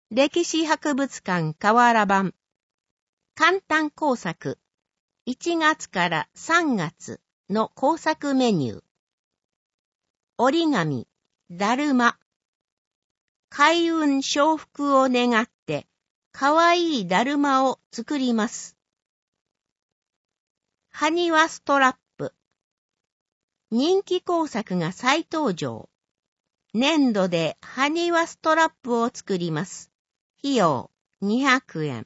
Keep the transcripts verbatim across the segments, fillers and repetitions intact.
歴史博物館河原版簡単工作いちがつからさんがつの工作メニュー。折り紙、だるま。開運承福を願ってかわいいだるまを作ります。埴輪ストラップ。人気工作が再登場。粘土で埴輪ストラップを作ります。費用にひゃくえん。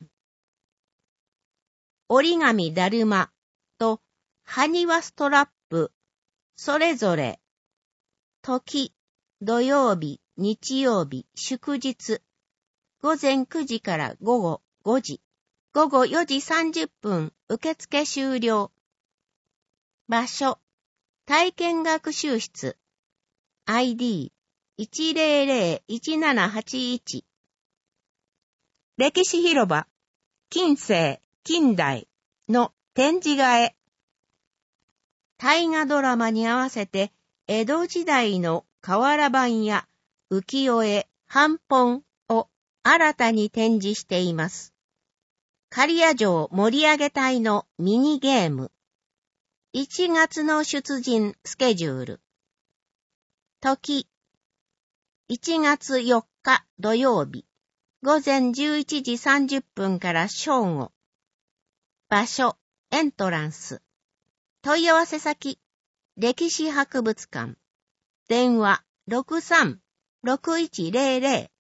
折り紙だるまと埴輪ストラップ、それぞれ、時、土曜日、日曜日、祝日、ごぜんくじからごごごじ、ごごよじさんじゅっぷん受付終了。場所、体験学習室、アイディーいちぜろぜろいちななはちいち。歴史広場、近世、近代の展示画へ。大河ドラマに合わせて江戸時代の瓦版や浮世絵、版本を新たに展示しています。刈谷城盛り上げ隊のミニゲーム。いちがつの出陣スケジュール。時。いちがつよっか土曜日。ごぜんじゅういちじさんじゅっぷんから正午。場所、エントランス。問い合わせ先、歴史博物館。電話ろくさんろくいちぜろぜろ